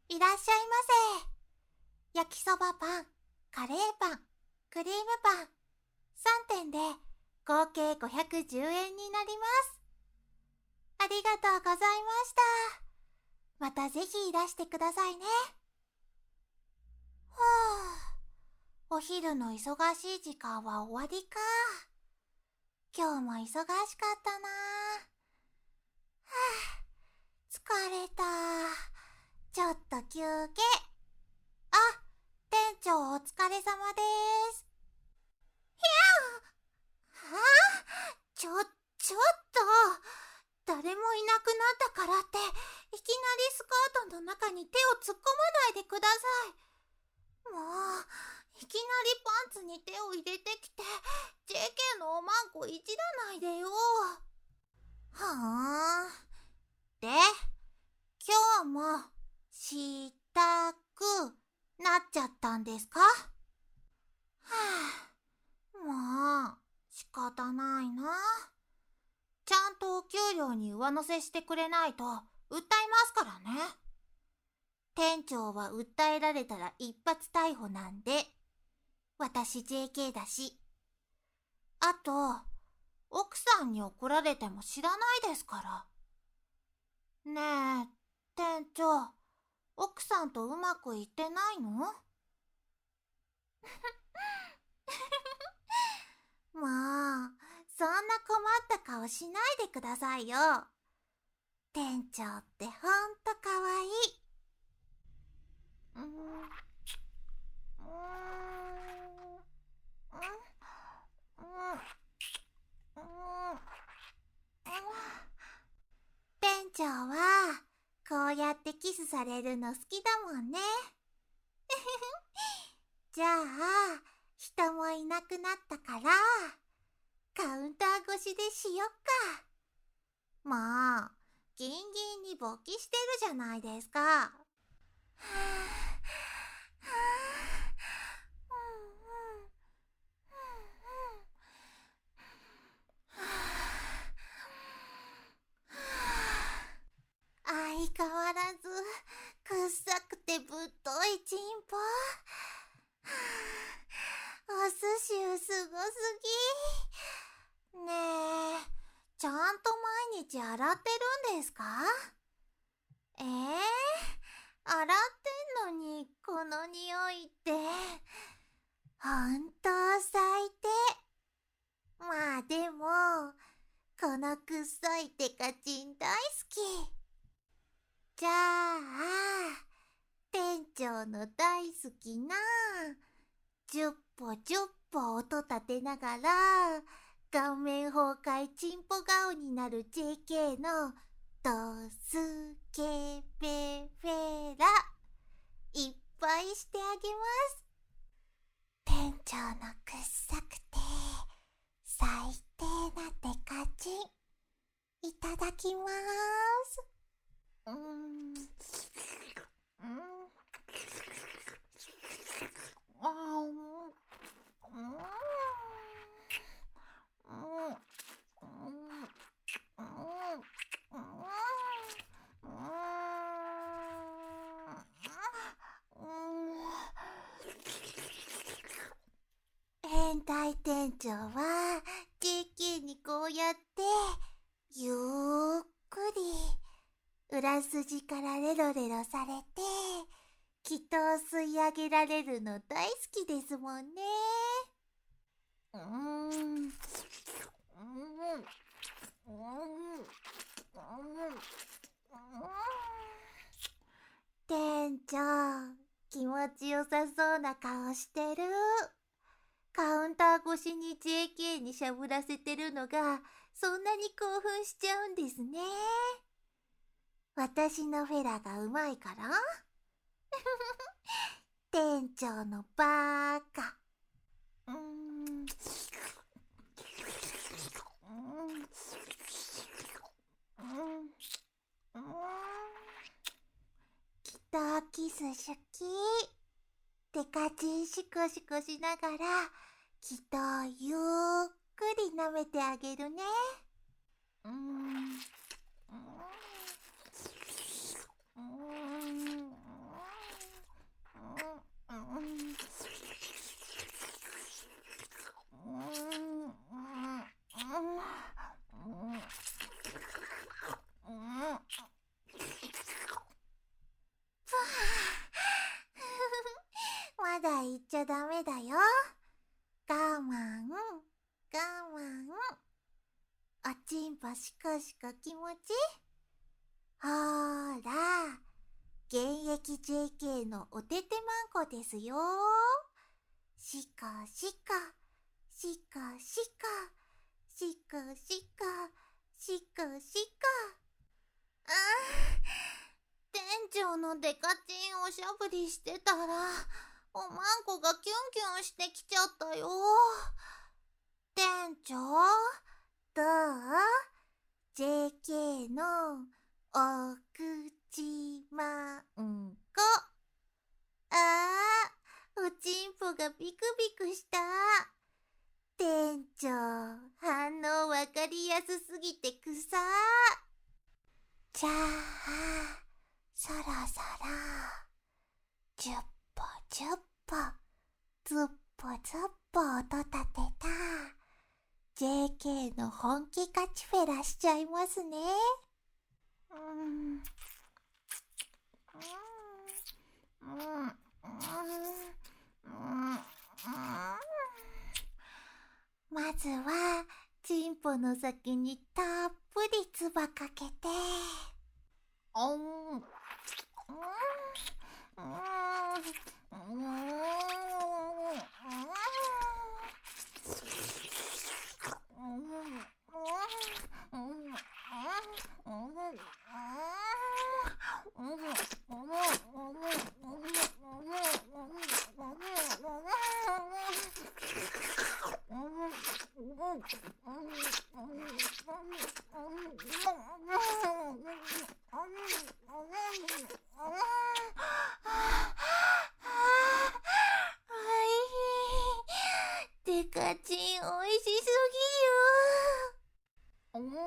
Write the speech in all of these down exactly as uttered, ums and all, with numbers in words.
いらっしゃいませ。焼きそばパン、カレーパン、クリームパン、さんてんで合計ごひゃくじゅうえんになります。ありがとうございました。またぜひいらしてくださいね。はあ、お昼の忙しい時間は終わりか。今日も忙しかったな。はあ、疲れた。ちょっと休憩。あ、店長お疲れ様です。ひゃあ、あ、ちょ、ちょっと。誰もいなくなったからっていきなりスカートの中に手を突っ込まないでください。もういきなりパンツに手を入れてきて ジェーケー のおまんこいじらないでよ。はあ。で、今日もしたくなっちゃったんですか？はあ、もう仕方ないな。ちゃんとお給料に上乗せしてくれないと訴えますからね。店長は訴えられたら一発逮捕なんで。私 ジェーケー だし。あと、奥さんに怒られても知らないですから。ねえ、店長、奥さんとうまくいってないの？もう、そんな困った顔しないでくださいよ。店長ってほんとかわいい。うーん、うーん、うーん、うーん。店長はこうやってキスされるの好きだもんね。じゃあ、人もいなくなったからカウンター越しでしよっか。もうギンギンに勃起してるじゃないですか。はあ、はあ、うんうん、相変わらずくっさくてぶっといチンポ。お寿司すごすぎ。ねえ、ちゃんと毎日洗ってるんですか？えー、洗ってんのにこの匂いって、ほんと最低。まあでも、このくっさいデカチン大好き。じゃあ、店長の大好きなじゅっぽじゅっぽ音立てながら顔面崩壊チンポ顔になる ジェーケー のドスケベフェラいっぱいしてあげます。店長のくっさくて最低なデカチンいただきます。うーん、うん、あー、うん、変態店長は ジェーケー にこうやってゆっくり裏筋からレロレロされて気と吸い上げられるの大好きですもんね。うーん、うん、店長、気持ちよさそうな顔してる。カウンター越しに ジェーケー にしゃぶらせてるのがそんなに興奮しちゃうんですね。私のフェラがうまいから店長のバーカ。うーん、きっとキス好き。デカチンシコシコしながらきっとゆっくり舐めてあげるね。うーん、うーん、うーん、 ちゃダメだよ。我慢、我慢。おちんぽしこしこ気持ち。ほーら、現役 ジェーケー のおててまんこですよ。しこしこ、しこしこ、しこしこ、しこしこ。あー、店長のデカチンおしゃぶりしてたら、おまんこがキュンキュンしてきちゃったよ。店長、どう？ ジェーケー のお口まんこ。あー、おちんぽがビクビクした。店長、反応わかりやすすぎて草。じゃあ、そろそろ、じゅっぽじゅっぽ、ずっぽずっぽ音立てた ジェーケー の本気ガチフェラしちゃいますね。うーん。うん。うん。うん。うん。まずは、チンポの先にたっぷりつばかけて。おん。うん。うん。うん。デカチンおいしすぎよ。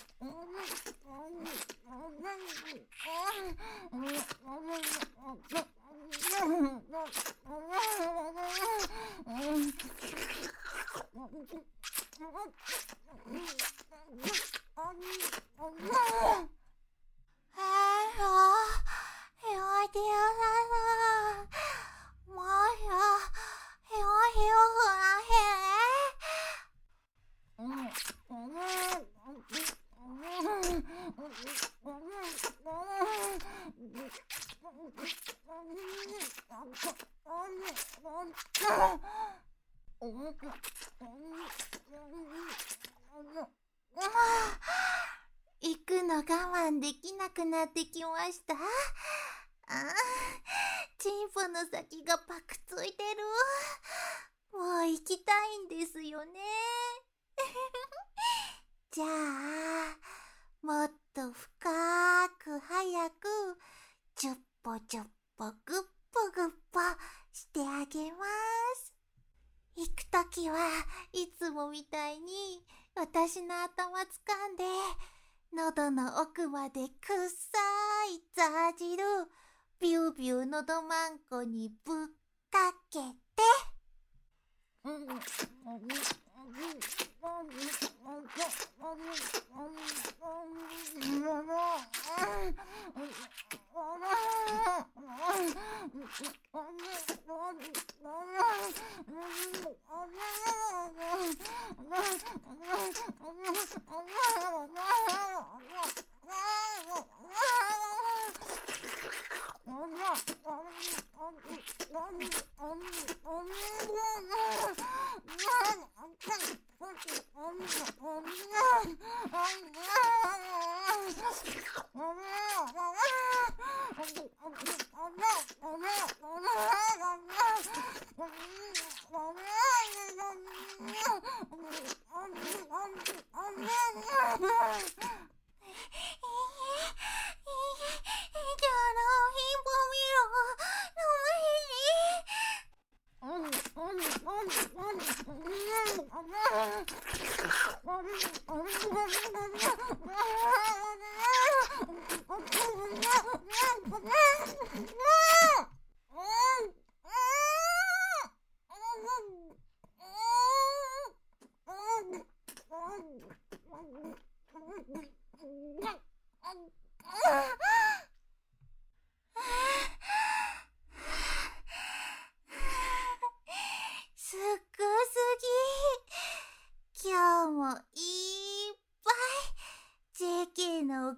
行くの我慢できなくなってきました。あー、チンポの先がパクついてる。もう行きたいんですよね。じゃあ、もっと深く早く、じゅっぽじゅっぽぐっぽぐっぽしてあげます。行くときはいつもみたいに私の頭掴んで、喉の奥までくっさいザ汁ビュービューのどまんこにぶっかけて。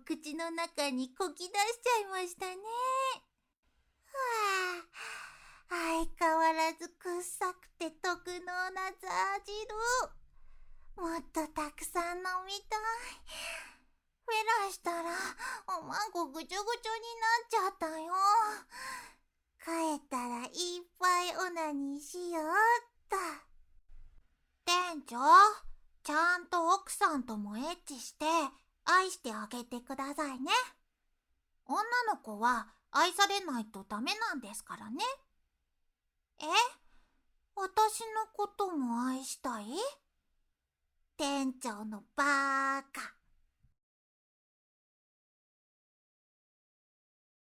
口の中にこき出しちゃいましたね。はあ、相変わらず臭くて特能なザー汁。もっとたくさん飲みたい。フェラしたらおまんこぐちょぐちょになっちゃったよ。帰ったらいっぱいオナニーしようっと。店長、ちゃんと奥さんともエッチして愛してあげてくださいね。女の子は愛されないとダメなんですからね。え？私のことも愛したい？店長のバーカ。